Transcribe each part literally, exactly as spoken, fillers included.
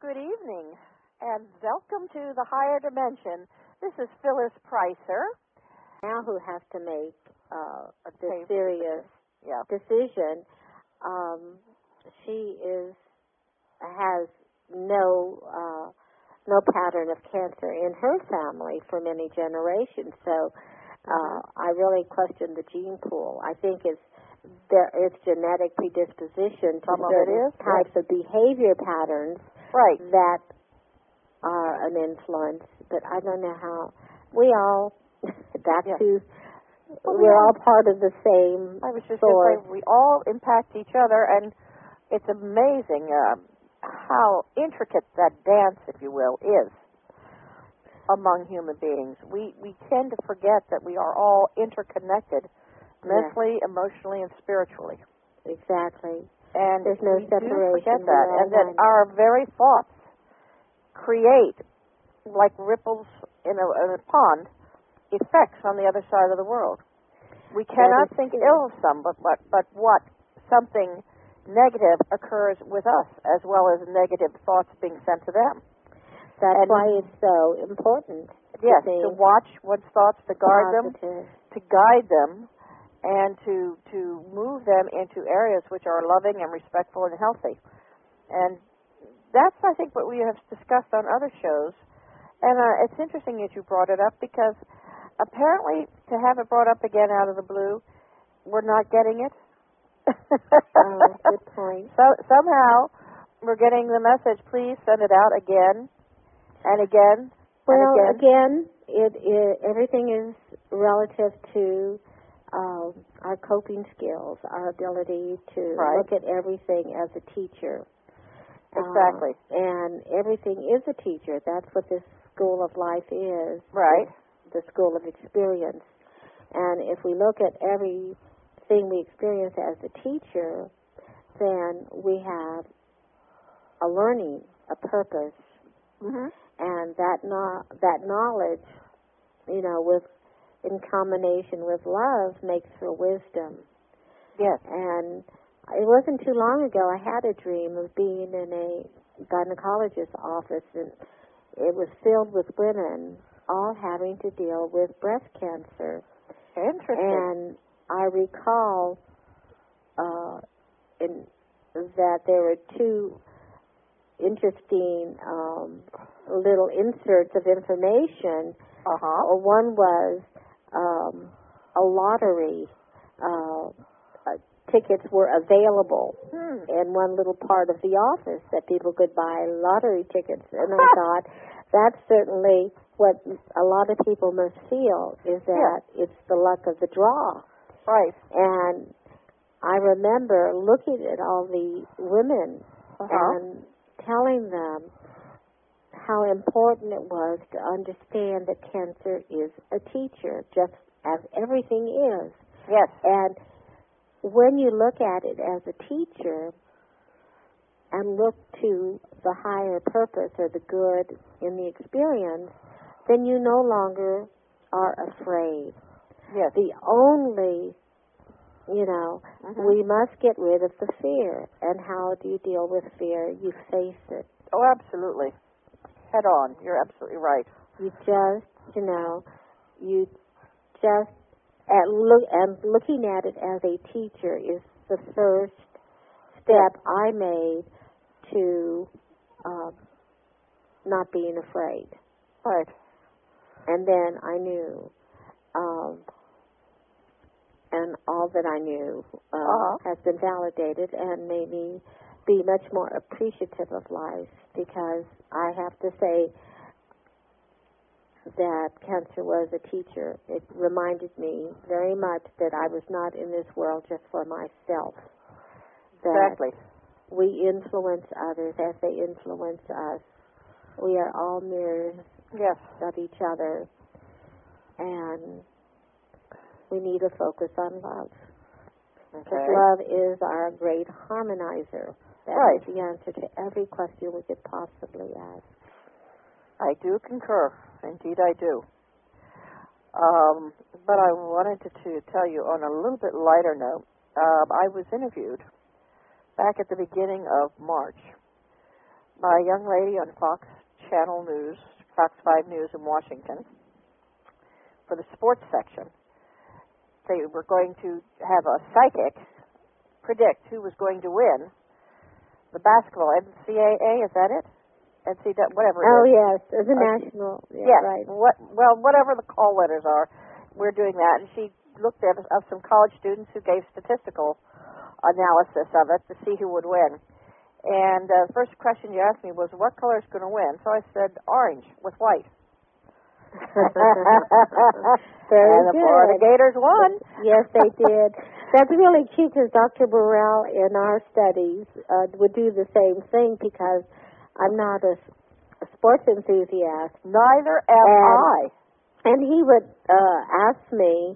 good evening, and welcome to the higher dimension. This is Phyllis Pricer. Now who has to make uh, this Okay. serious Yeah. decision. Um, she is has no uh, no pattern of cancer in her family for many generations. So uh, Mm-hmm. I really question the gene pool. I think it's there is genetic predisposition to Some of it certain is, types of behavior patterns Right. that are an influence, but I don't know how. We all, that's Yeah. who, Well, we we're all- all part of the same I was just source. going to say, we all impact each other, and it's amazing um, how intricate that dance, if you will, is among human beings. We we tend to forget that we are all interconnected, mentally, emotionally, and spiritually. Exactly. And There's no we do separation. forget We're that, all and that one. our very thoughts create, like ripples in a, in a pond, effects on the other side of the world. We cannot is think true. ill of some, but, but, but what something negative occurs with us, as well as negative thoughts being sent to them. That's And- why it's so important Yes, to to think watch one's thoughts, to guard them, positive. to guide them, and to to move them into areas which are loving and respectful and healthy. And that's, I think, what we have discussed on other shows. And uh, it's interesting that you brought it up, because apparently to have it brought up again out of the blue, we're not getting it. Oh, good point. So somehow we're getting the message, please send it out again and again Well, and again. again, it, it everything is relative to um, our coping skills, our ability to Right. look at everything as a teacher. Exactly. Uh, and everything is a teacher. That's what this school of life is. Right. The school of experience. And if we look at everything we experience as a teacher, then we have a learning, a purpose, Mm-hmm. and that no, that knowledge, you know, with in combination with love makes for wisdom. Yes. And it wasn't too long ago I had a dream of being in a gynecologist's office, and it was filled with women all having to deal with breast cancer. Interesting. And I recall uh, in, that there were two interesting um, little inserts of information. Uh-huh. Uh, One was um, a lottery. Uh, uh, tickets were available Hmm. in one little part of the office that people could buy lottery tickets. And I thought, that's certainly what a lot of people must feel, is that it's the luck of the draw. Right. And I remember looking at all the women Uh-huh. and telling them how important it was to understand that cancer is a teacher, just as everything is. Yes. And when you look at it as a teacher and look to the higher purpose or the good in the experience, then you no longer are afraid. Yes. The only, you know, Mhm. we must get rid of the fear. And how do you deal with fear? You face it. Oh, absolutely. Head on. You're absolutely right. You just, you know, you just at look and looking at it as a teacher is the first step I made to um, not being afraid. Right. And then I knew, um, and all that I knew uh, Uh-huh. has been validated and made me be much more appreciative of life, because I have to say that cancer was a teacher. It reminded me very much that I was not in this world just for myself. That Exactly. we influence others as they influence us. We are all mirrors Yes. of each other, and we need to focus on love. Because Okay. love is our great harmonizer. That Right. is the answer to every question we could possibly ask. I do concur. Indeed, I do. Um, but I wanted to, to tell you on a little bit lighter note. Um, I was interviewed back at the beginning of March by a young lady on Fox Channel News, Fox five News in Washington, for the sports section. They were going to have a psychic predict who was going to win the basketball, N C A A, is that it? N C A A, whatever it oh, is. yes, the Uh, national. Yeah, yes, right. what, well, whatever the call letters are, we're doing that. And she looked at of some college students who gave statistical analysis of it to see who would win. And uh, the first question you asked me was, what color is going to win? So I said, orange with white. Very and the good. Florida Gators won. Yes, they did. That's really cute because Doctor Burrell in our studies uh, would do the same thing because I'm not a, a sports enthusiast. Neither am and, I. And he would uh, ask me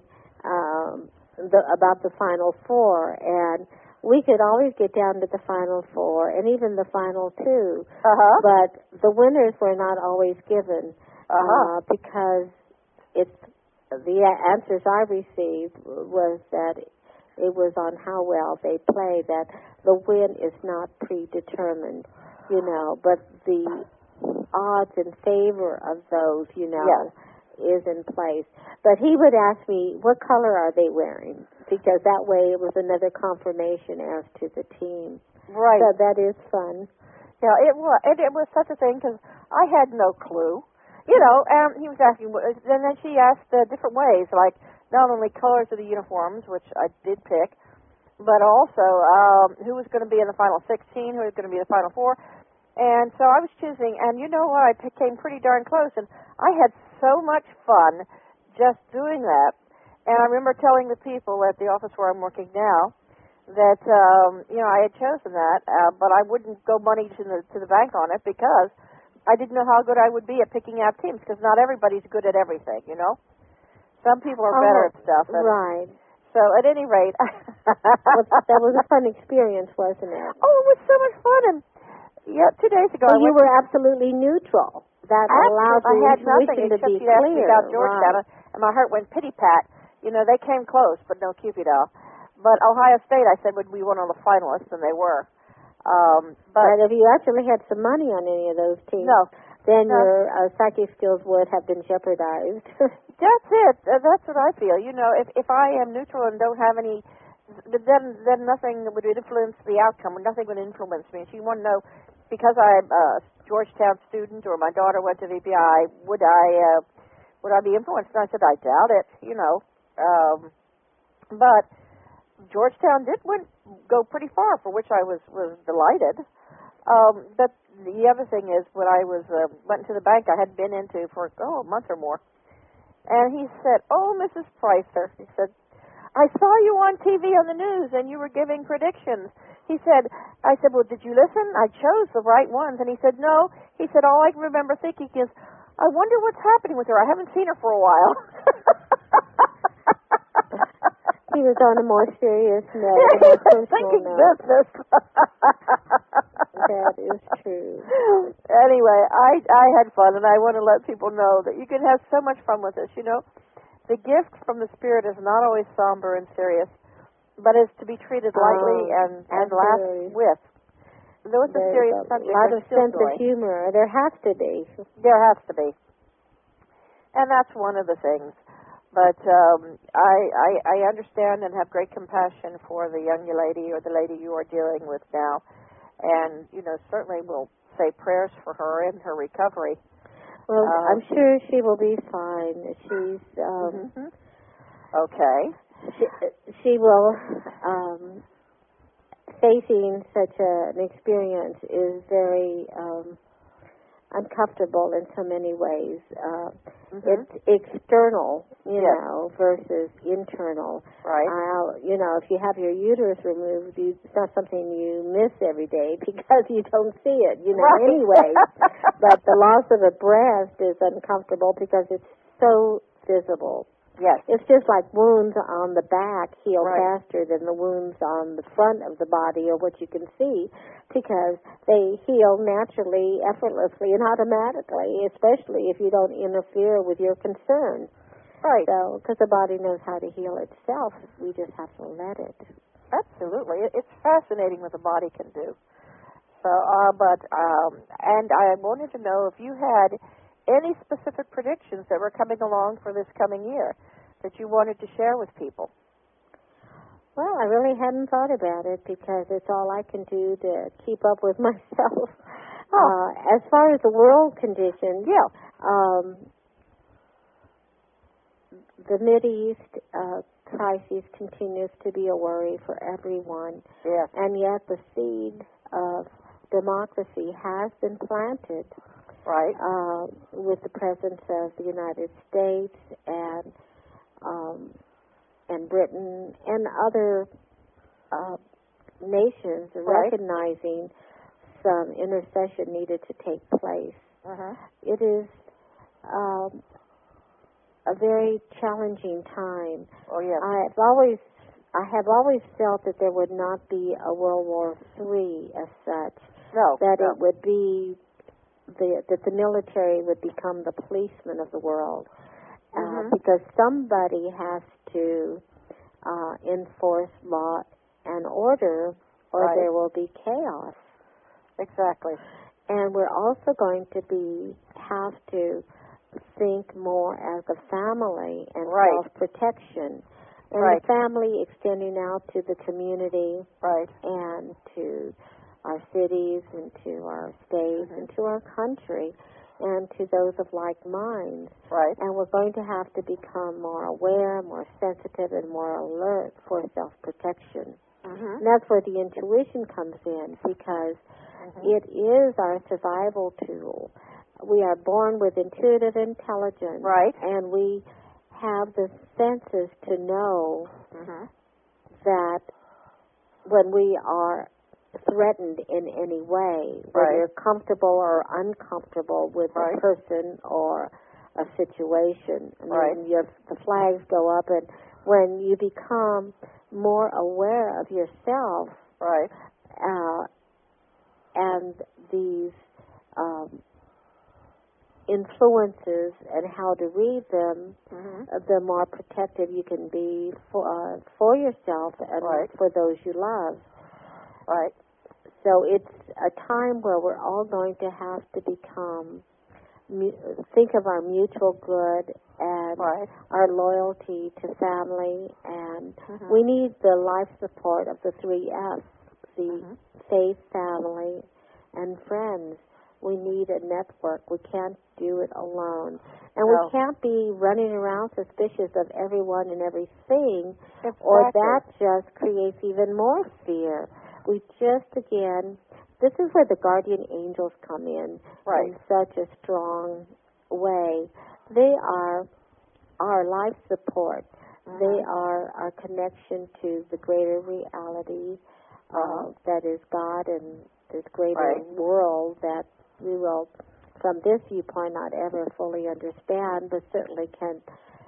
um, the, about the Final Four, and we could always get down to the Final Four and even the Final Two, Uh-huh. but the winners were not always given. Uh-huh. Uh, because it's the answers I received was that it was on how well they play, that the win is not predetermined, you know, but the odds in favor of those, you know, yes. is in place. But he would ask me, what color are they wearing? Because that way it was another confirmation as to the team. Right. So that is fun. Yeah, it was, it, it was such a thing because I had no clue. You know, um, he was asking, and then she asked uh, different ways, like not only colors of the uniforms, which I did pick, but also um, who was going to be in the final sixteen, who was going to be in the final four. And so I was choosing, and you know what, I p- came pretty darn close, and I had so much fun just doing that. And I remember telling the people at the office where I'm working now that, um, you know, I had chosen that, uh, but I wouldn't go money to the, to the bank on it because I didn't know how good I would be at picking out teams because not everybody's good at everything, you know. Some people are oh, better at stuff. And right. So at any rate, well, that was a fun experience, wasn't it? Oh, it was so much fun. And yeah, two days ago, well, I you went were absolutely neutral. That Absolutely. allows I your had nothing intuition to except be you'd asked me clear. about Georgetown, Right. and my heart went pity pat. You know, they came close, but no Cupid doll. But Ohio State, I said, would be one of the finalists, and they were. Um, but, but if you actually had some money on any of those teams, no, then no. your uh, psychic skills would have been jeopardized. That's it. Uh, that's what I feel. You know, if if I am neutral and don't have any, then then nothing would influence the outcome, or nothing would influence me. If you want to know, because I'm a Georgetown student, or my daughter went to V P I, would I uh, would I be influenced? And I said, I doubt it. You know, um, but Georgetown did win, go pretty far, for which I was was delighted. Um, but the other thing is, when I was uh, went to the bank, I hadn't been into for oh a month or more. And he said, oh, Missus Pricer, he said, I saw you on T V on the news and you were giving predictions. He said, I said, well, did you listen? I chose the right ones. And he said, no. He said, all I can remember thinking is, I wonder what's happening with her. I haven't seen her for a while. He was on a more serious note, a more personal thinking note. business. That is true. Anyway, I I had fun, and I want to let people know that you can have so much fun with this. You know, the gift from the Spirit is not always somber and serious, but is to be treated lightly Oh, and, and laughed with. Though it's a There's serious a subject, lot there's of still sense joy. of humor. There has to be. There has to be. And that's one of the things. But um, I, I I understand and have great compassion for the young lady or the lady you are dealing with now. And, you know, certainly we'll say prayers for her and her recovery. Well, Um, I'm sure she will be fine. She's, um, mm-hmm. Okay. she, she will, um, facing such a, an experience is very um, uncomfortable in so many ways. Uh, Mm-hmm. It's external, you Yes. know, versus internal. Right. Uh, you know, if you have your uterus removed, you, it's not something you miss every day because you don't see it, you know, Right. anyway. But the loss of a breast is uncomfortable because it's so visible. Yes. It's just like wounds on the back heal Right. faster than the wounds on the front of the body or what you can see because they heal naturally, effortlessly, and automatically, especially if you don't interfere with your concern. Right. So, because the body knows how to heal itself, we just have to let it. Absolutely. It- It's fascinating what the body can do. So, uh, but um, and I wanted to know if you had any specific predictions that were coming along for this coming year that you wanted to share with people. Well, I really hadn't thought about it because it's all I can do to keep up with myself. Oh. Uh, as far as the world conditions, Yeah. um, the Mideast uh, crisis continues to be a worry for everyone. Yes. And yet the seed of democracy has been planted. Right. Uh, with the presence of the United States and um, and Britain and other uh, nations Right. recognizing some intercession needed to take place. Uh-huh. It is um, a very challenging time. Oh, yes. I've always, I have always felt that there would not be a World War Three as such. No. That no. it would be the that the military would become the policeman of the world, uh, Mm-hmm. because somebody has to uh, enforce law and order, or Right. there will be chaos. Exactly. And we're also going to be have to think more as a family and Right. self-protection, and Right. the family extending out to the community, Right. and to our cities, and to our states, Mhm. and to our country, and to those of like minds. Right. And we're going to have to become more aware, more sensitive, and more alert for self-protection. Mm-hmm. And that's where the intuition comes in, because Mm-hmm. it is our survival tool. We are born with intuitive intelligence, Right. and we have the senses to know Mm-hmm. that when we are threatened in any way, Right. whether you're comfortable or uncomfortable with Right. a person or a situation. I mean, Right. your, the flags go up, and when you become more aware of yourself, Right. uh, and these um, influences and how to read them, Mm-hmm. uh, the more protective you can be for uh, for yourself and Right. for those you love. Right. So it's a time where we're all going to have to become, mu- think of our mutual good and Right. our loyalty to family, and Mhm. we need the life support of the three F's, the Mhm. faith, family, and friends. We need a network. We can't do it alone. And No. we can't be running around suspicious of everyone and everything, Exactly. or that just creates even more fear. We just, again, this is where the guardian angels come in Right. in such a strong way. They are our life support. Mhm. They are our connection to the greater reality uh, Uh-huh. that is God and this greater Right. world that we will, from this viewpoint, not ever fully understand, but certainly can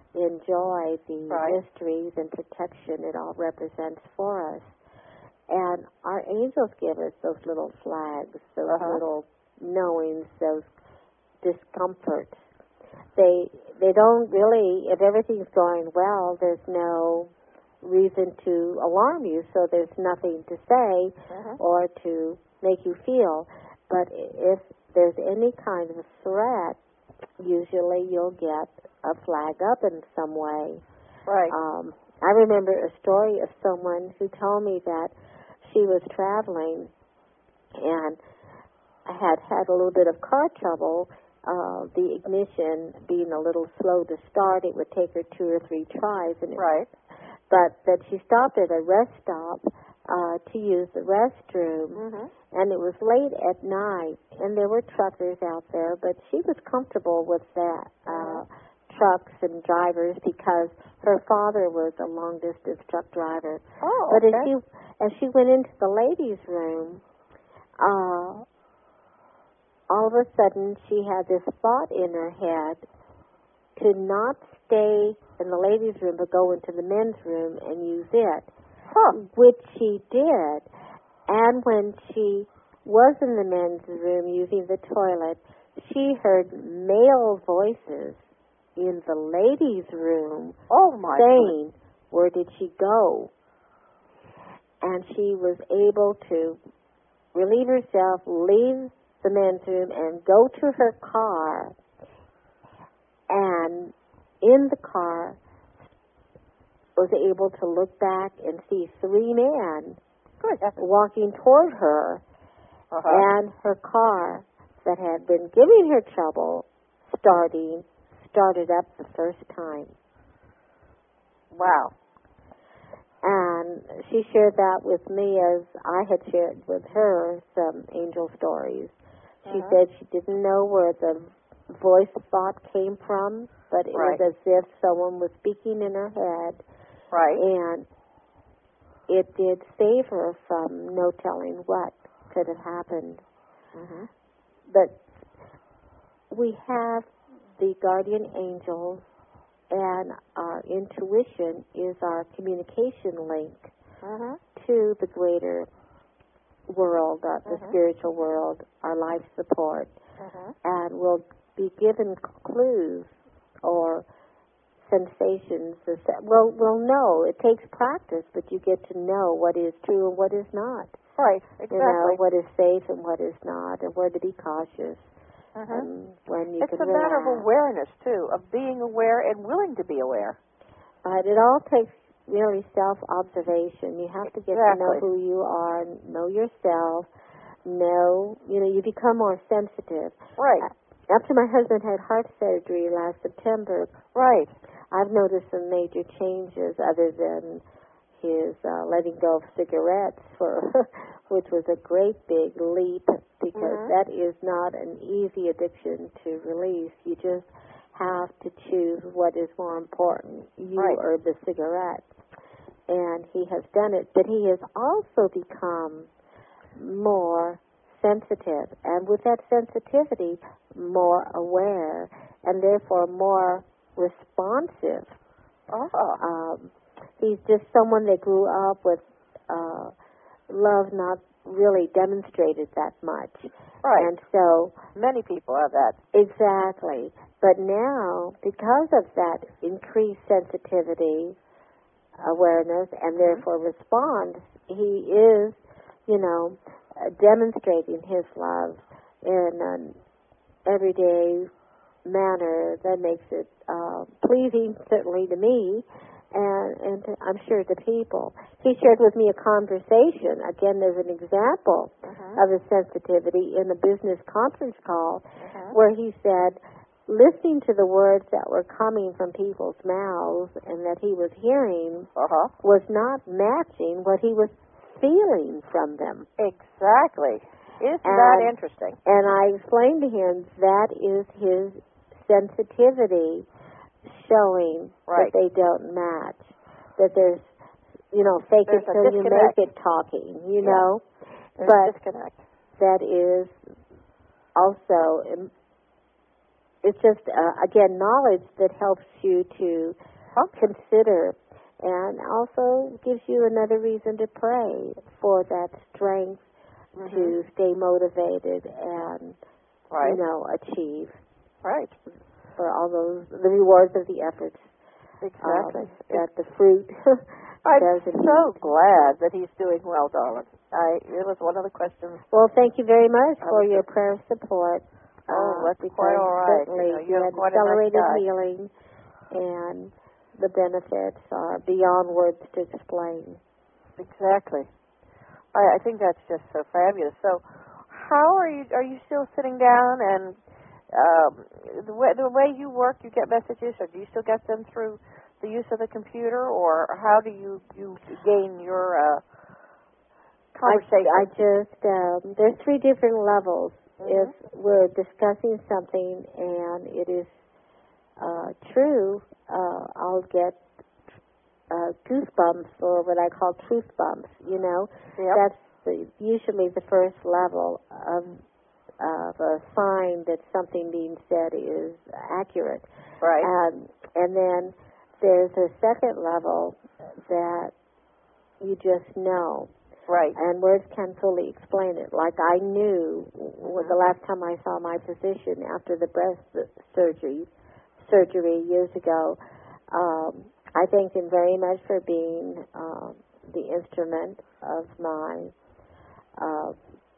enjoy the Right. mysteries and protection it all represents for us. And our angels give us those little flags, those Uh-huh. little knowings, those discomforts. They they don't really, if everything's going well, there's no reason to alarm you, so there's nothing to say Mhm. or to make you feel. But if there's any kind of threat, usually you'll get a flag up in some way. Right. Um, I remember a story of someone who told me that she was traveling and had had a little bit of car trouble, uh, the ignition being a little slow to start. It would take her two or three tries. And it, Right. But that she stopped at a rest stop uh, to use the restroom, Mm-hmm. and it was late at night, and there were truckers out there, but she was comfortable with that. Uh, trucks and drivers, because her father was a long-distance truck driver. Oh, But okay. as she as she went into the ladies' room, uh, all of a sudden she had this thought in her head to not stay in the ladies' room, but go into the men's room and use it, Huh. which she did. And when she was in the men's room using the toilet, she heard male voices in the ladies' room Oh, my saying, "Where did she go?" And she was able to relieve herself, leave the men's room, and go to her car. And in the car, was able to look back and see three men Good. walking toward her, Uh-huh. and her car that had been giving her trouble starting started up the first time. Wow. And she shared that with me as I had shared with her some angel stories. She Uh-huh. said she didn't know where the voice thought came from, but it Right. was as if someone was speaking in her head, Right. and it did save her from no telling what could have happened. Mm-hmm. But we have the guardian angels, and our intuition is our communication link Mm-hmm. to the greater world, uh, the Mhm. spiritual world, our life support, Mm-hmm. and we'll be given clues or sensations. Well, we'll know. It takes practice, but you get to know what is true and what is not. Right. Exactly. You know, what is safe and what is not, and where to be cautious, Mm-hmm. and when you It's can a matter of relax. awareness, too, of being aware and willing to be aware. But it all takes really self-observation. You have to get to know Exactly. who you are, know yourself, know, you know, you become more sensitive. Right. After my husband had heart surgery last September, Right. I've noticed some major changes other than his uh, letting go of cigarettes, for which was a great big leap, because Mhm. that is not an easy addiction to release. You just have to choose what is more important, you Right. or the cigarette. And he has done it, but he has also become more sensitive, and with that sensitivity, more aware, and therefore more responsive. Oh. Um, he's just someone that grew up with uh, love not really demonstrated that much. Right. And so, Many people have that. exactly. But now, because of that increased sensitivity, awareness, and Mhm. therefore response, he is, you know, uh, demonstrating his love in an everyday manner that makes it uh, pleasing, certainly to me, and, and to, I'm sure to people. He shared with me a conversation, again, there's an example Mhm. of his sensitivity in a business conference call, Mhm. where he said, listening to the words that were coming from people's mouths and that he was hearing Uh-huh. was not matching what he was feeling from them. Exactly. Isn't And- that interesting? And I explained to him that is his sensitivity showing Right. that they don't match. That there's, you know, fake There's it a till you make disconnect. it talking, you Yeah. know. There's But a disconnect. that is also, um, it's just, uh, again, knowledge that helps you to consider, and also gives you another reason to pray for that strength Mhm. to stay motivated and, Right. you know, achieve Right. for all those, the rewards of the efforts, Exactly. um, that the fruit I'm does so indeed. glad that he's doing well, darling. I it was one of the questions. Well, thank you very much I for was your just- prayer support. Oh, uh, that's because quite all right. certainly You know, you you're had quite a nice accelerated guy. healing, and the benefits are beyond words to explain. Exactly. I, I think that's just so fabulous. So, how are you? Are you still sitting down and um, the way the way you work? You get messages, or do you still get them through the use of the computer, or how do you you gain your uh, conversation? I, I just um, there's three different levels. Mhm. If we're discussing something and it is uh, true, uh, I'll get uh, goosebumps, or what I call truth bumps. You know, Yep. that's the, usually the first level of of a sign that something being said is accurate. Right. Um, and then there's a second level that you just know. Right. And words can't fully explain it. Like I knew w- the last time I saw my physician after the breast surgery, surgery years ago, um, I thanked him very much for being um, the instrument of my uh,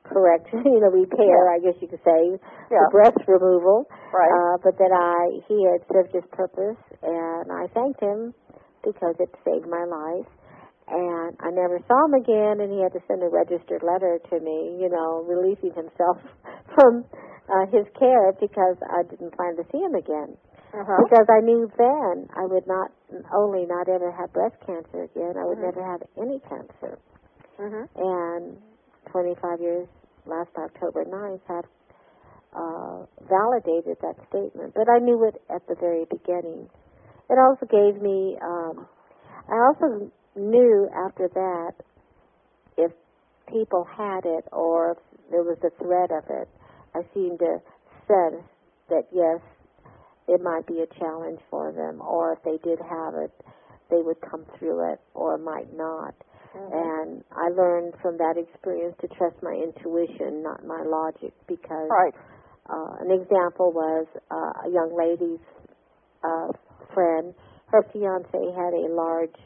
correct, you know, repair, Yeah. I guess you could say, Yeah. the breast removal. Right. Uh, but that I, he had served his purpose, and I thanked him because it saved my life. And I never saw him again, and he had to send a registered letter to me, you know, releasing himself from uh, his care because I didn't plan to see him again. Uh-huh. Because I knew then I would not only not ever have breast cancer again, I would Mhm. never have any cancer. Mhm. And twenty-five years, last October ninth, had uh, validated that statement. But I knew it at the very beginning. It also gave me, um, I also knew after that if people had it or if there was a threat of it, I seemed to sense that, yes, it might be a challenge for them, or if they did have it, they would come through it or might not. Mhm. And I learned from that experience to trust my intuition, not my logic, because Right. uh, an example was uh, a young lady's uh, friend, her fiance had a large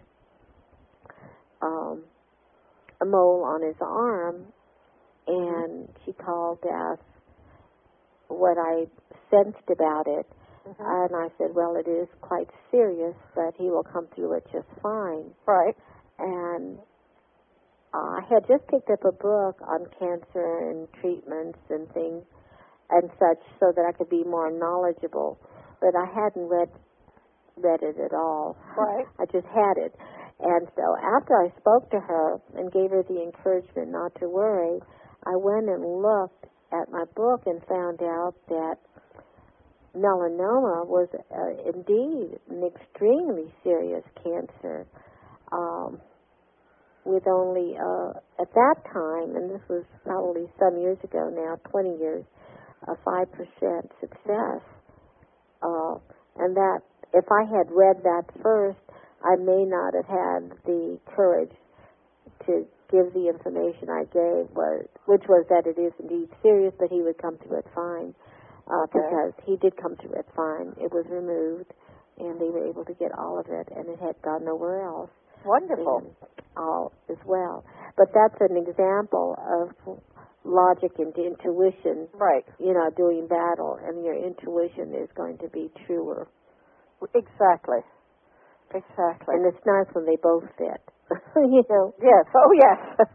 um, a mole on his arm, and she called to ask what I sensed about it. Mhm. And I said, well, it is quite serious, but he will come through it just fine. Right. And I had just picked up a book on cancer and treatments and things and such so that I could be more knowledgeable, but I hadn't read read it at all. Right. I just had it. And so after I spoke to her and gave her the encouragement not to worry, I went and looked at my book and found out that melanoma was uh, indeed an extremely serious cancer, um, with only, uh, at that time, and this was probably some years ago now, twenty years, a five percent success. Uh, and that, if I had read that first, I may not have had the courage to give the information I gave, was, which was that it is indeed serious, but he would come through it fine. Uh, Okay. Because he did come through it fine. It was removed, and they were able to get all of it, and it had gone nowhere else. Wonderful. And all as well. But that's an example of logic and intuition, Right. you know, doing battle, and your intuition is going to be truer. Exactly. Exactly. And it's nice when they both fit, you know. Yes. Oh, yes.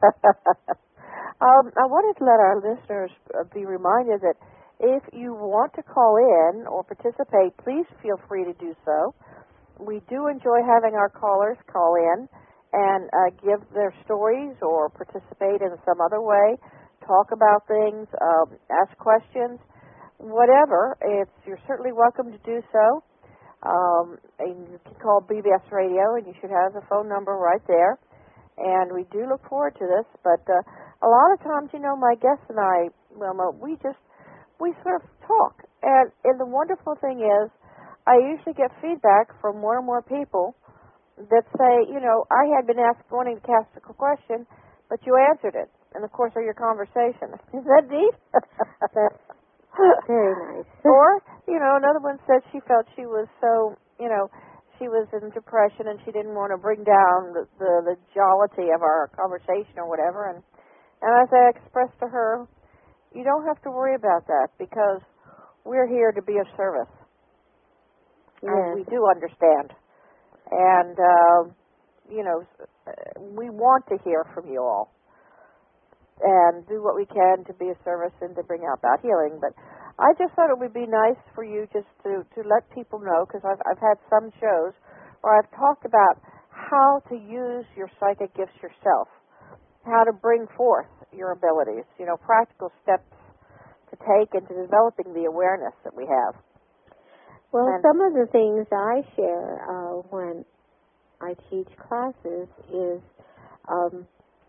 um, I wanted to let our listeners uh, be reminded that if you want to call in or participate, please feel free to do so. We do enjoy having our callers call in and uh, give their stories or participate in some other way, talk about things, um, ask questions, whatever. It's, you're certainly welcome to do so. Um, and you can call B B S Radio, and you should have the phone number right there. And we do look forward to this. But uh, a lot of times, you know, my guests and I, Wilma, we just, we sort of talk. And, and the wonderful thing is, I usually get feedback from more and more people that say, you know, I had been asked, wanting to ask a question, but you answered it. And, of course, of your conversation. Isn't that neat? That's very nice. Or, you know, another one said she felt she was so, you know, she was in depression and she didn't want to bring down the, the, the jollity of our conversation or whatever. And, and as I expressed to her, you don't have to worry about that because we're here to be of service. Yes. And we do understand. And, uh, you know, we want to hear from you all and do what we can to be of service and to bring out that healing. But I just thought it would be nice for you just to, to let people know, because I've, I've had some shows where I've talked about how to use your psychic gifts yourself, how to bring forth your abilities, you know, practical steps to take into developing the awareness that we have. Well, And some of the things I share uh, when I teach classes is um,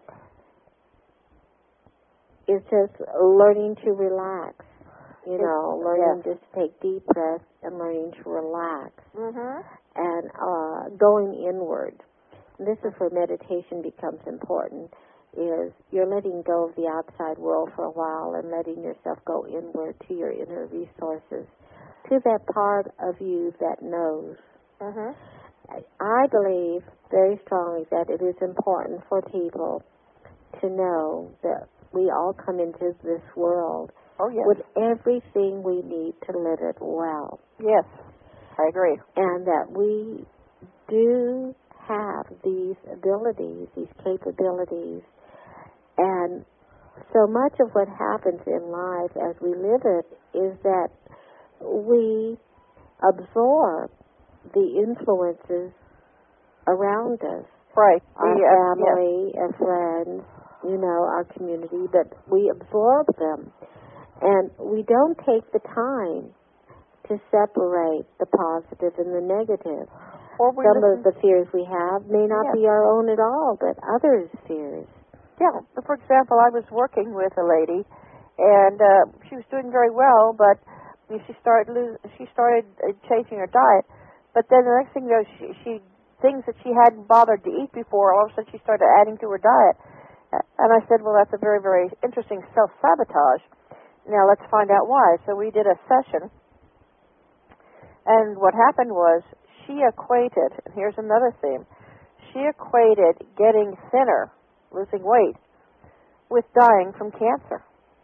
is just learning to relax. You It's, know, learning yes. just to take deep breaths and learning to relax Mm-hmm. and uh, going inward. And this is where meditation becomes important. Is you're letting go of the outside world for a while and letting yourself go inward to your inner resources, to that part of you that knows. Mm-hmm. I believe very strongly that it is important for people to know that we all come into this world oh, yes. with everything we need to live it well. Yes, I agree. And that we do have these abilities, these capabilities, and so much of what happens in life as we live it is that we absorb the influences around us. Right. Our the, uh, family, yes. our friends, you know, our community, but we absorb them. And we don't take the time to separate the positive and the negative. Or we Some listen, of the fears we have may not yes. be our own at all, but others' fears. Yeah. For example, I was working with a lady, and uh, she was doing very well, but she started lose, she started uh, changing her diet. But then the next thing you know, she, she things that she hadn't bothered to eat before, all of a sudden she started adding to her diet. And I said, well, that's a very, very interesting self-sabotage. Now let's find out why. So we did a session, and what happened was she equated, and here's another theme, she equated getting thinner, losing weight, with dying from cancer.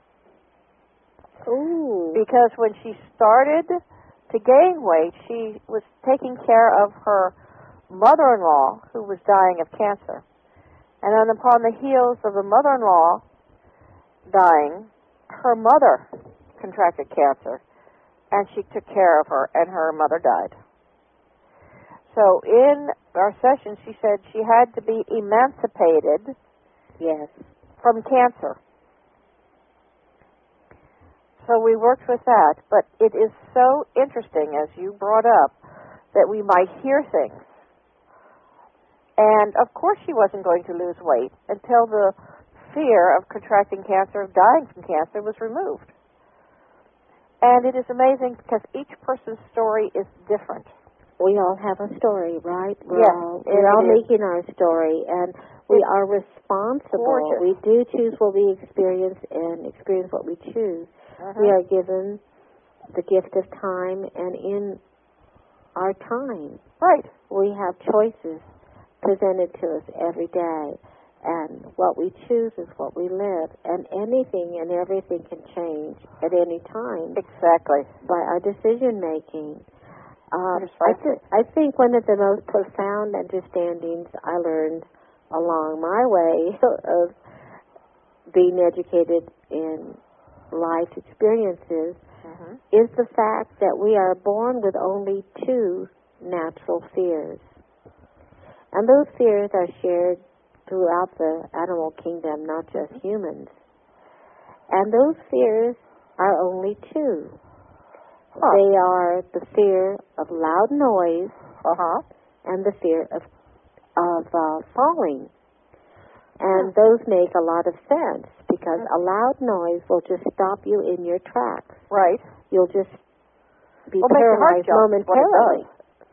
Ooh. Because when she started to gain weight, she was taking care of her mother-in-law who was dying of cancer. And then upon the heels of the mother-in-law dying, her mother contracted cancer, and she took care of her, and her mother died. So in our session, she said she had to be emancipated yes. from cancer. So we worked with that. But it is so interesting, as you brought up, that we might hear things. And, of course, she wasn't going to lose weight until the fear of contracting cancer, of dying from cancer, was removed. And it is amazing because each person's story is different. We all have a story, right? We're yes, all, we're all making our story, and we are responsible. Gorgeous. We do choose what we experience and experience what we choose. Uh-huh. We are given the gift of time, and in our time, right, we have choices presented to us every day, and what we choose is what we live, and anything and everything can change at any time. Exactly. By our decision making. Um, right. I, th- I think one of the most profound understandings I learned along my way of being educated in life experiences mm-hmm. is the fact that we are born with only two natural fears. And those fears are shared throughout the animal kingdom, not just humans. And those fears are only two. Huh. They are the fear of loud noise uh-huh. and the fear of of uh, falling. And those make a lot of sense because a loud noise will just stop you in your tracks. Right. You'll just be well, paralyzed momentarily.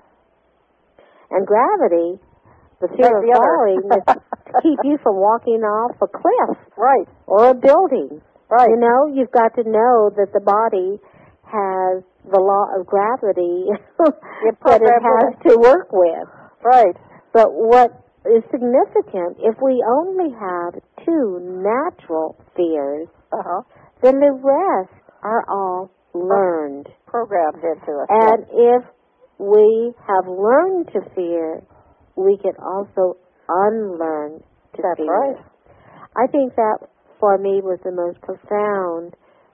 And gravity, the fear That's of the falling, is to keep you from walking off a cliff. Right. Or a building. Right. You know, you've got to know that the body has the law of gravity that it has to work with. Right. But what is significant, if we only have two natural fears, uh-huh. then the rest are all learned. Programmed into us. And yes. if we have learned to fear, we can also unlearn to That's fear. right. I think that, for me, was the most profound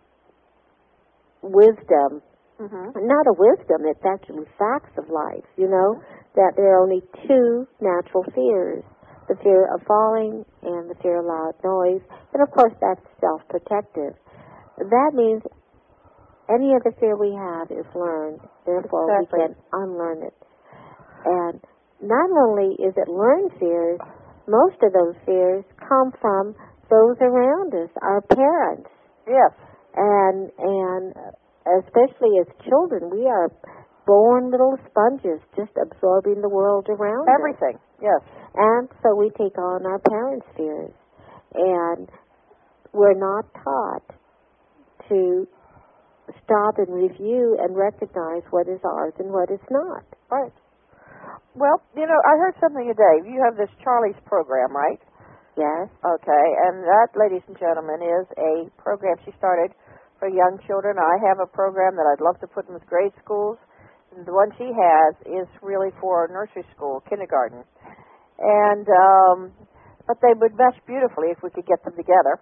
wisdom. Mm-hmm. Not a wisdom, it's actually facts of life, you know, that there are only two natural fears, the fear of falling and the fear of loud noise, and of course that's self-protective. That means any other fear we have is learned, therefore exactly. we can unlearn it. And not only is it learned fears, most of those fears come from those around us, our parents. Yes. And, and especially as children, we are born little sponges, just absorbing the world around Everything, us. yes. And so we take on our parents' fears. And we're not taught to stop and review and recognize what is ours and what is not. Right. Well, you know, I heard something today. You have this Charlie's program, right? Yes. Okay, and that, ladies and gentlemen, is a program she started for young children. I have a program that I'd love to put in with grade schools. And the one she has is really for nursery school, kindergarten. And, um, but they would mesh beautifully if we could get them together.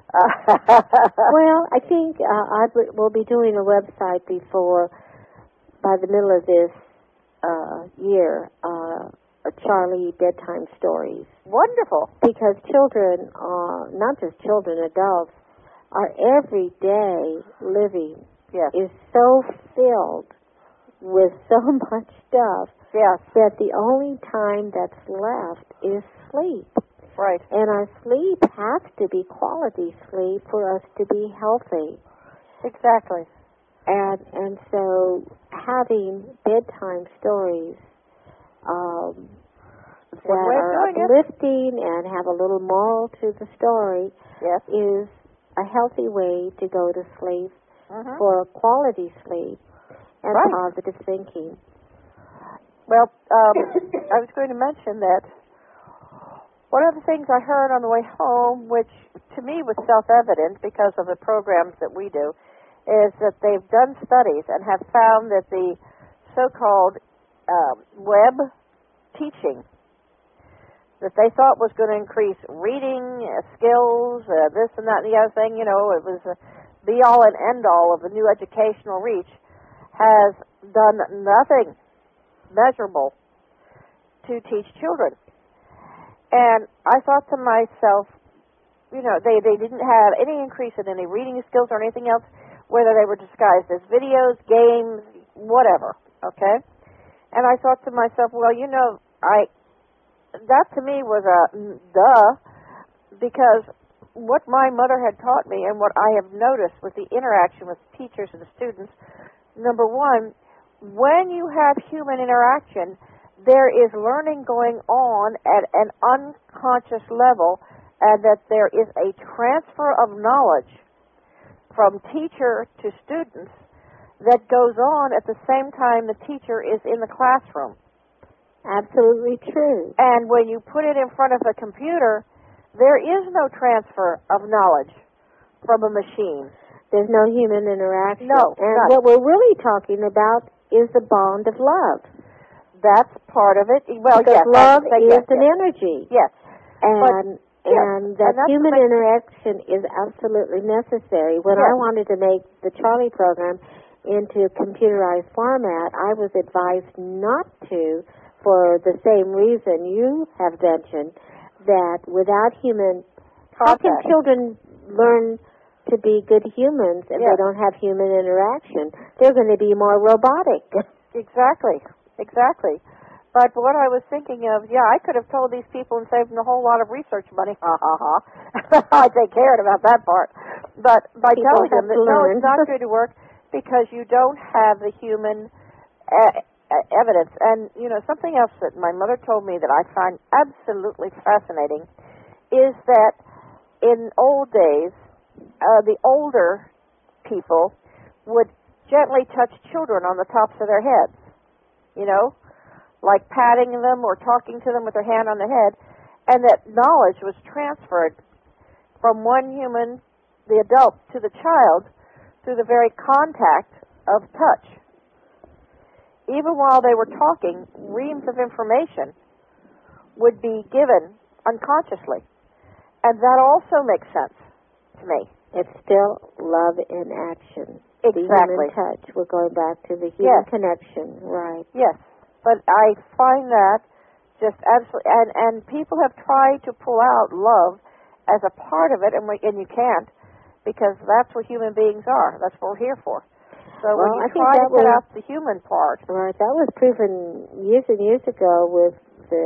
Well, I think uh, I will be doing a website before, by the middle of this uh, year, uh, Charlie Bedtime Stories. Wonderful. Because children, uh, not just children, adults, our everyday living yes. is so filled with so much stuff yes. that the only time that's left is sleep. Right. And our sleep has to be quality sleep for us to be healthy. Exactly. And and so having bedtime stories um, that are uplifting it. and have a little moral to the story yes. is a healthy way to go to sleep mm-hmm. for quality sleep and right. positive thinking. Well, um, I was going to mention that one of the things I heard on the way home, which to me was self-evident because of the programs that we do, is that they've done studies and have found that the so-called um, web teaching that they thought was going to increase reading uh, skills, uh, this and that and the other thing, you know, it was a be-all and end-all of the new educational reach, has done nothing measurable to teach children. And I thought to myself, you know, they, they didn't have any increase in any reading skills or anything else, whether they were disguised as videos, games, whatever, okay? And I thought to myself, well, you know, I that to me was a duh, because what my mother had taught me and what I have noticed with the interaction with teachers and the students, number one, when you have human interaction, there is learning going on at an unconscious level, and that there is a transfer of knowledge from teacher to students that goes on at the same time the teacher is in the classroom. Absolutely true. And when you put it in front of a computer, there is no transfer of knowledge from a machine. There's no human interaction. No. And none. what we're really talking about is the bond of love. That's part of it. Well, because yes, love is yes, an yes. energy. Yes. And but, yes. and that and human interaction is absolutely necessary. When yes. I wanted to make the Charlie program into computerized format, I was advised not to, for the same reason you have mentioned, that without human, how can children learn to be good humans if yes. they don't have human interaction? They're going to be more robotic. Exactly. Exactly. But what I was thinking of, yeah, I could have told these people and saved them a whole lot of research money. Ha, ha, ha. I they cared about that part. But by people telling them that, no, it's not going to work because you don't have the human uh, evidence. And, you know, something else that my mother told me that I find absolutely fascinating is that in old days, uh, the older people would gently touch children on the tops of their heads, you know, like patting them or talking to them with their hand on the head, and that knowledge was transferred from one human, the adult, to the child through the very contact of touch. Even while they were talking, reams of information would be given unconsciously. And that also makes sense to me. It's still love in action. Exactly. The human touch. We're going back to the human yes. connection. Right. Yes. But I find that just absolutely, and, and people have tried to pull out love as a part of it, and, we, and you can't, because that's what human beings are. That's what we're here for. So well, when you I try to was, cut out the human part. Right, that was proven years and years ago with the,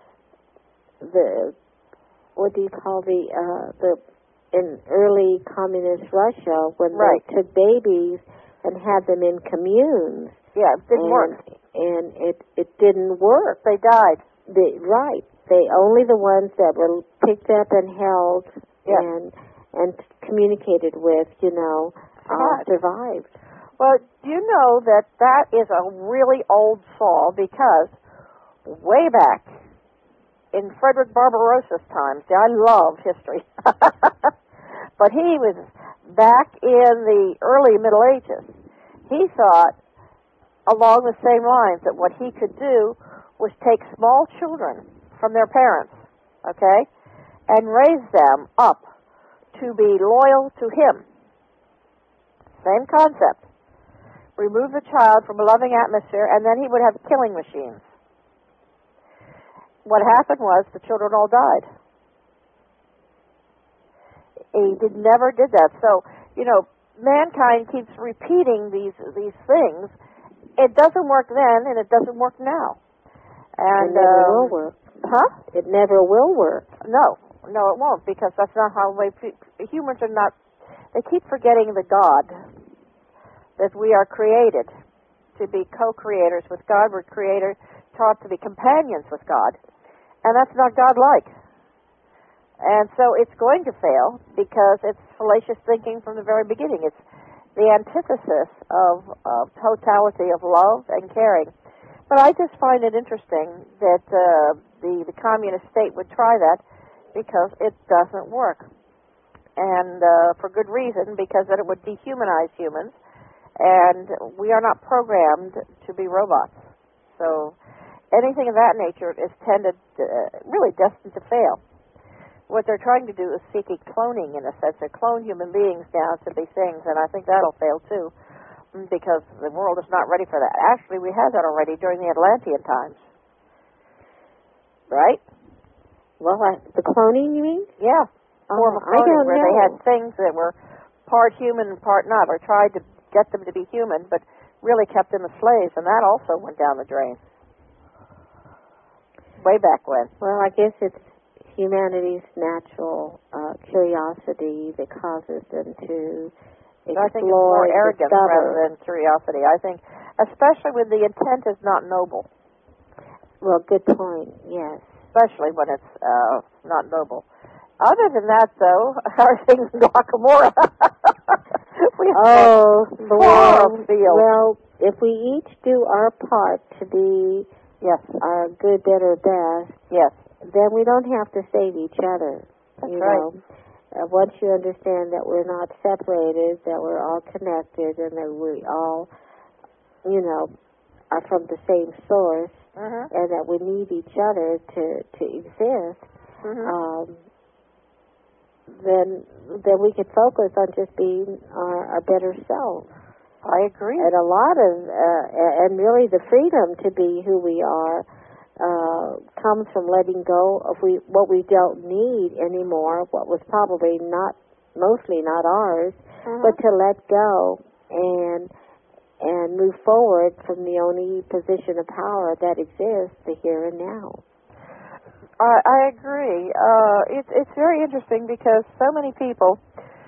the what do you call the, uh, the, in early communist Russia, when right. they took babies and had them in communes. Yeah, it didn't and, work. And it, it didn't work. They died. They, right. They only the ones that were picked up and held yes. and and communicated with, you know, uh, survived. Well, do you know that that is a really old saw, because way back in Frederick Barbarossa's times. See, I love history. But he was back in the early Middle Ages. He thought along the same lines that what he could do was take small children from their parents, okay, and raise them up to be loyal to him. Same concept. Remove the child from a loving atmosphere, and then he would have killing machines. What happened was the children all died. He did, never did that. So, you know, mankind keeps repeating these these things. It doesn't work then, and it doesn't work now. And, it never um, will work. Huh? It never will work. No, no, it won't, because that's not how we, humans are not, they keep forgetting the God, that we are created to be co-creators with God. We're created, taught to be companions with God. And that's not God-like. And so it's going to fail because it's fallacious thinking from the very beginning. It's the antithesis of, of totality of love and caring. But I just find it interesting that uh, the, the communist state would try that because it doesn't work. And uh, for good reason, because then it would dehumanize humans. And we are not programmed to be robots. So anything of that nature is tended, uh, really destined to fail. What they're trying to do is seeking cloning, in a sense. They clone human beings down to be things, and I think that'll fail too, because the world is not ready for that. Actually, we had that already during the Atlantean times. Right? Well, I, the cloning, you mean? Yeah. Oh, Form of I cloning, don't where know. they had things that were part human and part not, or tried to get them to be human, but really kept them as slaves, and that also went down the drain. Way back when. Well, I guess it's humanity's natural uh, curiosity that causes them to explore, I think it's more arrogance discover. rather than curiosity. I think, especially when the intent is not noble. Well, good point, yes. Especially when it's uh, not noble. Other than that, though, how are things in Guacamora? we oh, the world. Field. Well, if we each do our part to be yes, our good, better, best, yes, then we don't have to save each other. That's you right. know, uh, once you understand that we're not separated, that we're all connected, and that we all, you know, are from the same source, mm-hmm. and that we need each other to to exist, mm-hmm. um, then then we can focus on just being our, our better selves. I agree. And a lot of, uh, and really the freedom to be who we are uh, comes from letting go of we what we don't need anymore, what was probably not, mostly not ours, mm-hmm. but to let go and and move forward from the only position of power that exists, the here and now. I, I agree. Uh, it's it's very interesting because so many people,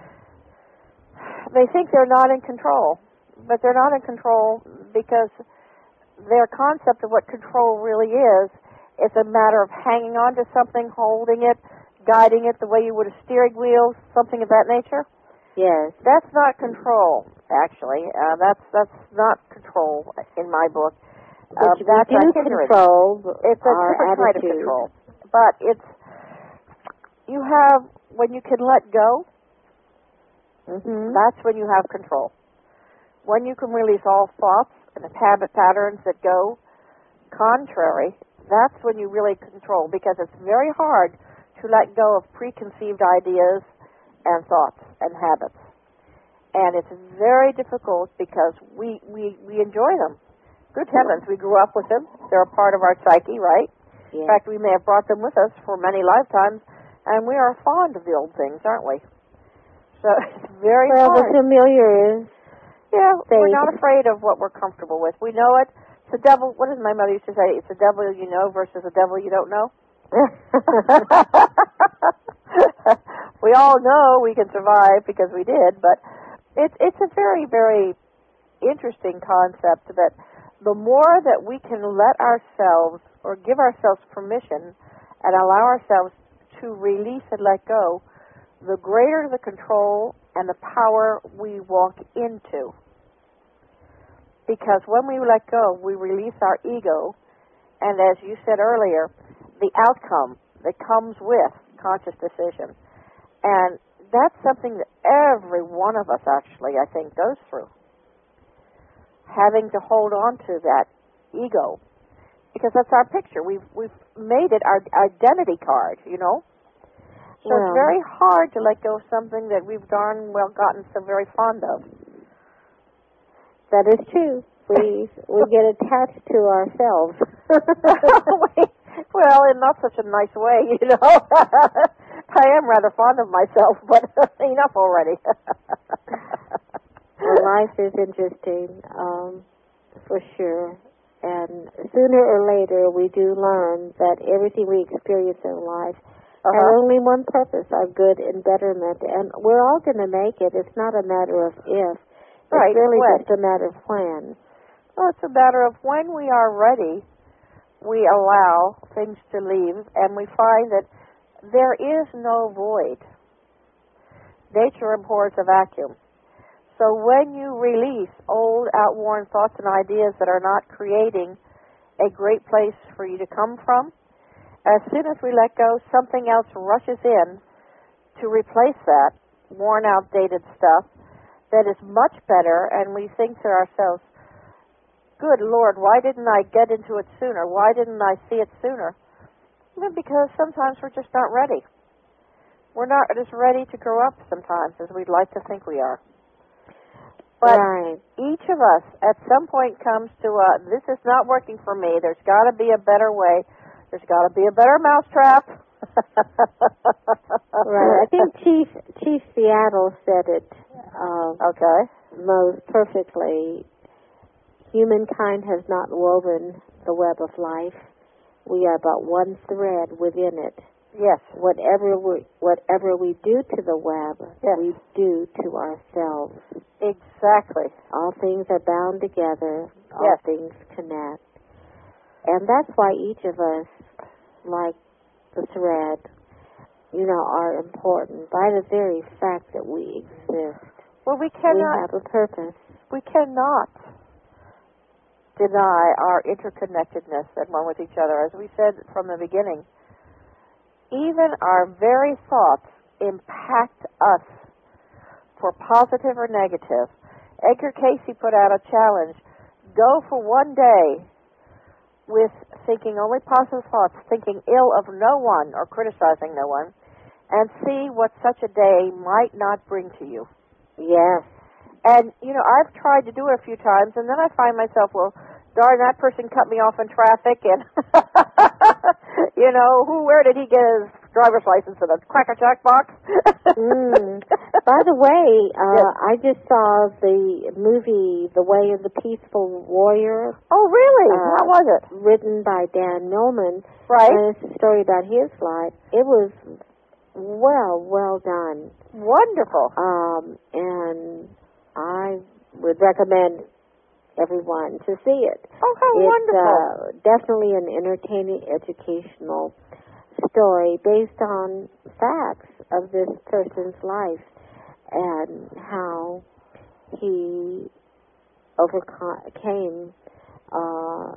they think they're not in control, but they're not in control because their concept of what control really is is a matter of hanging on to something, holding it, guiding it the way you would a steering wheel, something of that nature. Yes. That's not control, actually. Uh, that's that's not control in my book. Uh, But that's we do a hindrance. control It's a our different kind of attitude. control. But it's, you have, when you can let go, mm-hmm. that's when you have control. When you can release all thoughts and the habit patterns that go contrary, that's when you really control, because it's very hard to let go of preconceived ideas and thoughts and habits. And it's very difficult because we, we, we enjoy them. Good heavens, we grew up with them. They're a part of our psyche, right? Yes. In fact, we may have brought them with us for many lifetimes, and we are fond of the old things, aren't we? So it's very well, hard. the familiar is Yeah, safe. we're not afraid of what we're comfortable with. We know it. It's the devil. What does my mother used to say? It's the devil you know versus the devil you don't know. We all know we can survive because we did, but it's it's a very, very interesting concept that the more that we can let ourselves or give ourselves permission and allow ourselves to release and let go, the greater the control and the power we walk into. Because when we let go, we release our ego, and as you said earlier, the outcome that comes with conscious decision. And that's something that every one of us actually, I think, goes through. Having to hold on to that ego. Because that's our picture. We've we've made it our identity card, you know? So well, it's very hard to let go of something that we've darn well gotten so very fond of. That is true. We we get attached to ourselves. Well, in not such a nice way, you know. I am rather fond of myself, but enough already. Well, life is interesting, um, for sure. And sooner or later, we do learn that everything we experience in life uh-huh. has only one purpose, our good and betterment. And we're all going to make it. It's not a matter of if. Right, it's really when. just a matter of when. Well, it's a matter of when we are ready, we allow things to leave, and we find that there is no void. Nature abhors a vacuum. So when you release old, outworn thoughts and ideas that are not creating a great place for you to come from, as soon as we let go, something else rushes in to replace that worn, outdated stuff that is much better, and we think to ourselves, good Lord, why didn't I get into it sooner? Why didn't I see it sooner? Well, because sometimes we're just not ready. We're not as ready to grow up sometimes as we'd like to think we are. But right. each of us at some point comes to a, this is not working for me. There's got to be a better way. There's got to be a better mousetrap. Right. I think Chief Chief Seattle said it uh, okay. most perfectly. Humankind has not woven the web of life. We are but one thread within it. Yes. Whatever we, whatever we do to the web, yes. we do to ourselves. Exactly. All things are bound together. All yes. things connect. And that's why each of us, like the thread, you know, are important by the very fact that we exist. Well, we cannot. We have a purpose. We cannot deny our interconnectedness and one with each other. As we said from the beginning, even our very thoughts impact us for positive or negative. Edgar Cayce put out a challenge. Go for one day with thinking only positive thoughts, thinking ill of no one or criticizing no one, and see what such a day might not bring to you. Yes. And, you know, I've tried to do it a few times, and then I find myself, well, darn, that person cut me off in traffic, and, you know, who, where did he get his driver's license in a Cracker Jack box? mm. By the way, uh, yes. I just saw the movie The Way of the Peaceful Warrior. Oh, really? Uh, How was it? Written by Dan Millman. Right. And it's a story about his life. It was well, well done. Wonderful. Um, and I would recommend everyone to see it. Oh, how it's, wonderful. Uh, definitely an entertaining, educational story based on facts of this person's life and how he overcame uh,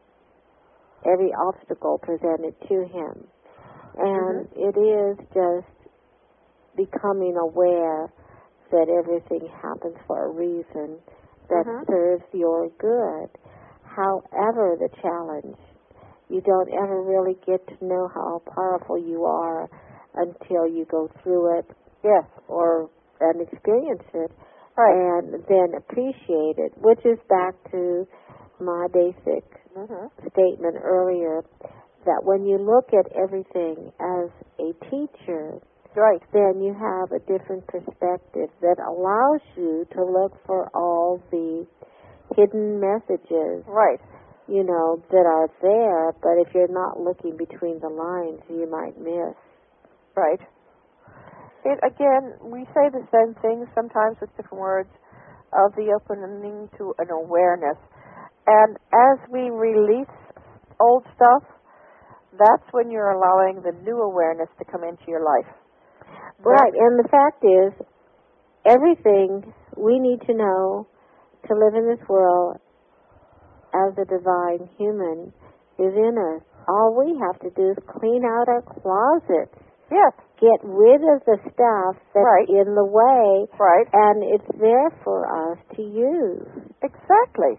every obstacle presented to him. And mm-hmm. it is just becoming aware that everything happens for a reason that mm-hmm. serves your good. However the challenge, you don't ever really get to know how powerful you are until you go through it, yes, or and experience it, right. and then appreciate it, which is back to my basic mm-hmm. statement earlier, that when you look at everything as a teacher, right, then you have a different perspective that allows you to look for all the hidden messages, right, you know, that are there, but if you're not looking between the lines, you might miss. Right. It, again, we say the same things sometimes with different words, of the opening to an awareness. And as we release old stuff, that's when you're allowing the new awareness to come into your life. Right, and the fact is, everything we need to know to live in this world as a divine human is in us. All we have to do is clean out our closets. Yes. Get rid of the stuff that's right. in the way. Right. And it's there for us to use. Exactly.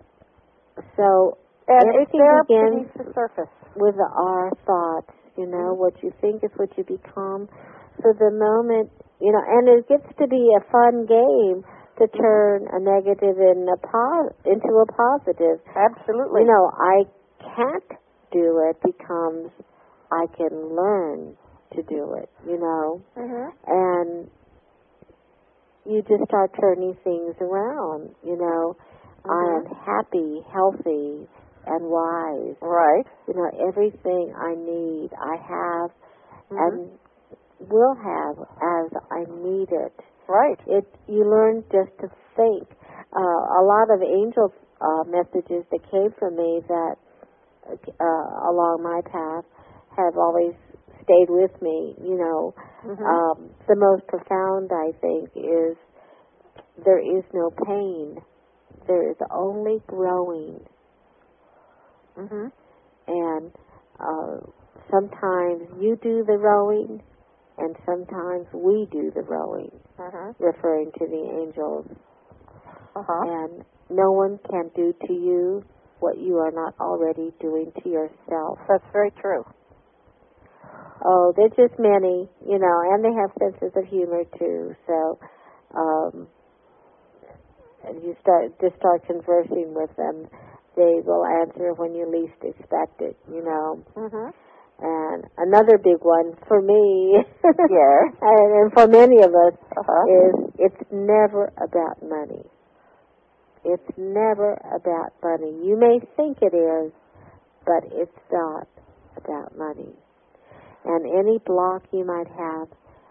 So and everything it's there begins beneath the surface. With our thoughts, you know, mm-hmm. what you think is what you become. So the moment, you know, and it gets to be a fun game to turn a negative in a po- into a positive. Absolutely. You know, I can't do it becomes I can learn to do it, you know. Mm-hmm. And you just start turning things around, you know. Mm-hmm. I am happy, healthy, and wise. Right. You know, everything I need, I have, mm-hmm. and will have as I need it. Right. It you learn just to think. Uh, a lot of angel uh, messages that came from me that uh, along my path have always stayed with me. You know, mm-hmm. um, the most profound, I think, is there is no pain. There is only growing. Mm-hmm. And uh, sometimes you do the rowing, and sometimes we do the rowing, uh-huh. referring to the angels. Uh-huh. And no one can do to you what you are not already doing to yourself. That's very true. Oh, they're just many, you know, and they have senses of humor too. So, um, and you start just start conversing with them, they will answer when you least expect it, you know. Mm-hmm. And another big one for me, yes, and, and for many of us, uh-huh. is it's never about money. It's never about money. You may think it is, but it's not about money. And any block you might have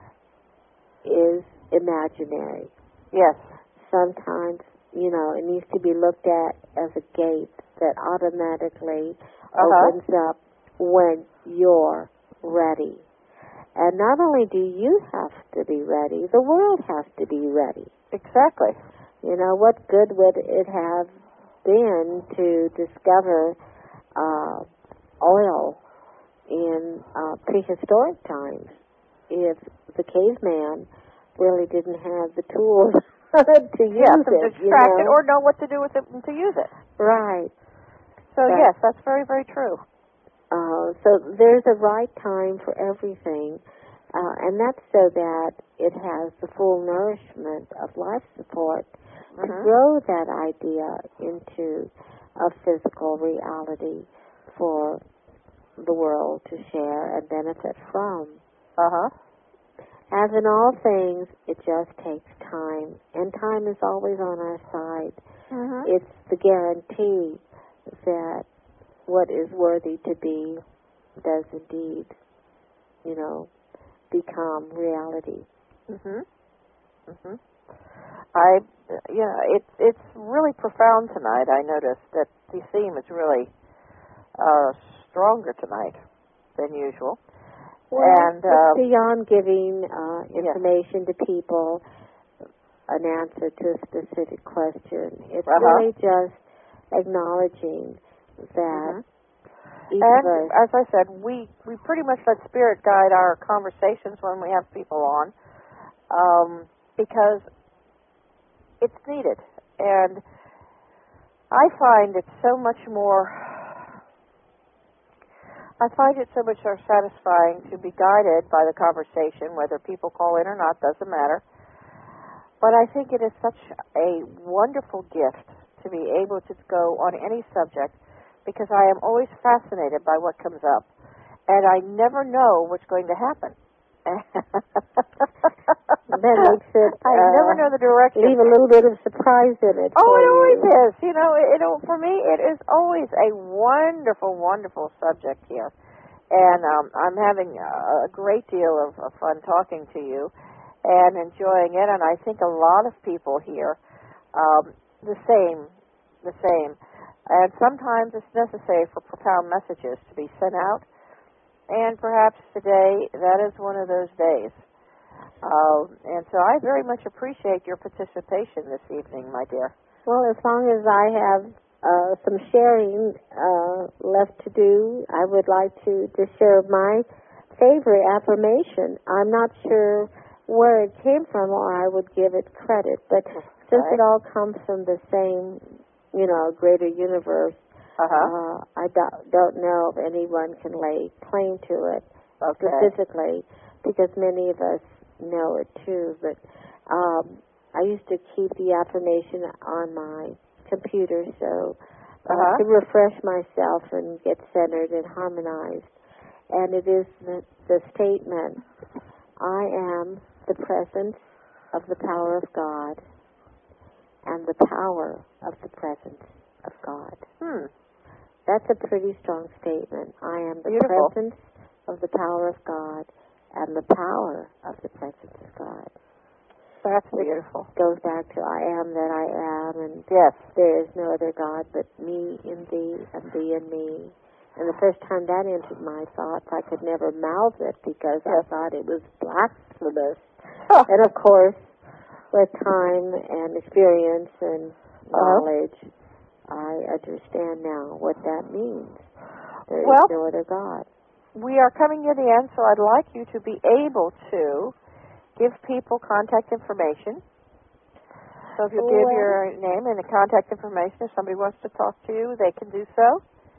is imaginary. Yes. Sometimes, you know, it needs to be looked at as a gate that automatically uh-huh. opens up when you're ready. And not only do you have to be ready, the world has to be ready. Exactly. You know, what good would it have been to discover uh, oil in uh, prehistoric times if the caveman really didn't have the tools to use yeah, to it, extract you know? it or know what to do with it and to use it. Right. So, but, yes, that's very, very true. Uh, so there's a right time for everything, uh, and that's so that it has the full nourishment of life support mm-hmm. to grow that idea into a physical reality for the world to share and benefit from. Uh-huh. As in all things, it just takes time, and time is always on our side. Mm-hmm. It's the guarantee that what is worthy to be does indeed, you know, become reality. Mhm. Mhm. I, you know, it's it's really profound tonight. I noticed that the theme is really uh, stronger tonight than usual. Well, and it's uh, beyond giving uh, information yes. to people, an answer to a specific question. It's uh-huh. really just acknowledging that. Mm-hmm. Each and of us, as I said, we we pretty much let spirit guide our conversations when we have people on, um, because it's needed, and I find it so much more. I find it so much more satisfying to be guided by the conversation, whether people call in or not, doesn't matter. But I think it is such a wonderful gift to be able to go on any subject, because I am always fascinated by what comes up, and I never know what's going to happen. that makes it. I uh, never know the direction. Leave a little bit of surprise in it. Oh, for it you. always is. You know, it, it for me, it is always a wonderful, wonderful subject here, and um, I'm having a, a great deal of, of fun talking to you and enjoying it. And I think a lot of people here, um, the same, the same. And sometimes it's necessary for profound messages to be sent out, and perhaps today that is one of those days. Uh, and so I very much appreciate your participation this evening, my dear. Well, as long as I have uh, some sharing uh, left to do. I would like to, to share my favorite affirmation. I'm not sure where it came from, or I would give it credit, but since it all comes from the same, you know, greater universe, uh-huh. uh, I do- don't know if anyone can lay claim to it okay. specifically, because many of us know it too. But um, I used to keep the affirmation on my computer so uh, uh-huh. to refresh myself and get centered and harmonized. And it is the, the statement, I am the presence of the power of God and the power of the presence of God. Hmm. That's a pretty strong statement. I am the Beautiful. presence of the power of God and the power of the presence of God. That's beautiful. It goes back to I am that I am, and yes. there is no other God but me in thee and thee in me. And the first time that entered my thoughts, I could never mouth it because yes. I thought it was blasphemous. Oh. And of course, with time and experience and knowledge, uh-huh. I understand now what that means. There well, is no other God. We are coming near the end, so I'd like you to be able to give people contact information. So if you give well, your name and the contact information, if somebody wants to talk to you, they can do so.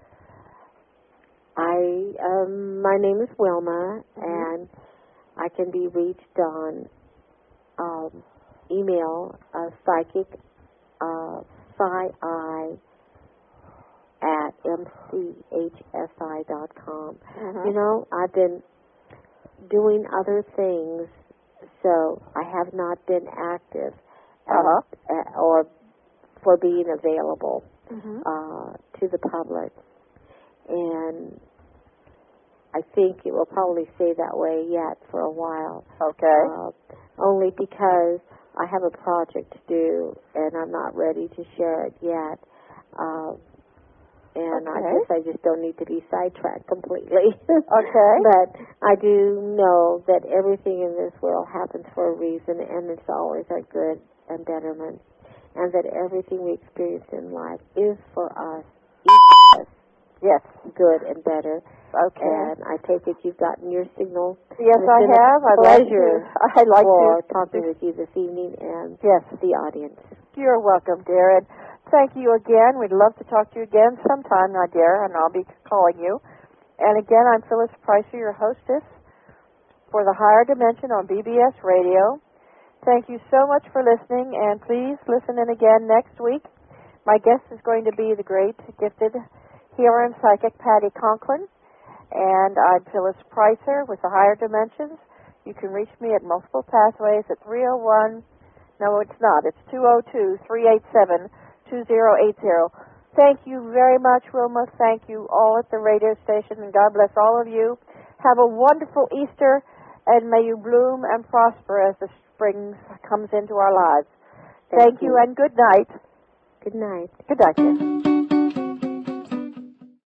I um, my name is Wilma, mm-hmm. and I can be reached on um, email, uh, psychic, uh, psi at m c h s i dot com. Mm-hmm. You know, I've been doing other things, so I have not been active uh-huh. uh, or for being available mm-hmm. uh, to the public. And I think it will probably stay that way yet for a while. Okay. Uh, only because I have a project to do, and I'm not ready to share it yet. Uh, and okay. I guess I just don't need to be sidetracked completely. okay. But I do know that everything in this world happens for a reason, and it's always our good and betterment. And that everything we experience in life is for us, each of us. Yes. Good and better. Okay. And I take it you've gotten your signal. Yes, I have. I'd pleasure. Like I'd like for to talking with you this evening and yes. the audience. You're welcome, dear. And thank you again. We'd love to talk to you again sometime, my dear, and I'll be calling you. And again, I'm Phyllis Pricer, your hostess for the Higher Dimension on B B S Radio. Thank you so much for listening, and please listen in again next week. My guest is going to be the great, gifted healer and psychic Patty Conklin, and I'm Phyllis Pricer with the Higher Dimensions. You can reach me at multiple pathways at three oh one, no it's not, it's two oh two, three eight seven, two oh eight oh. Thank you very much, Wilma. Thank you all at the radio station, and God bless all of you. Have a wonderful Easter, and may you bloom and prosper as the spring comes into our lives. Thank, Thank you, you, and good night. Good night. Good night, dear.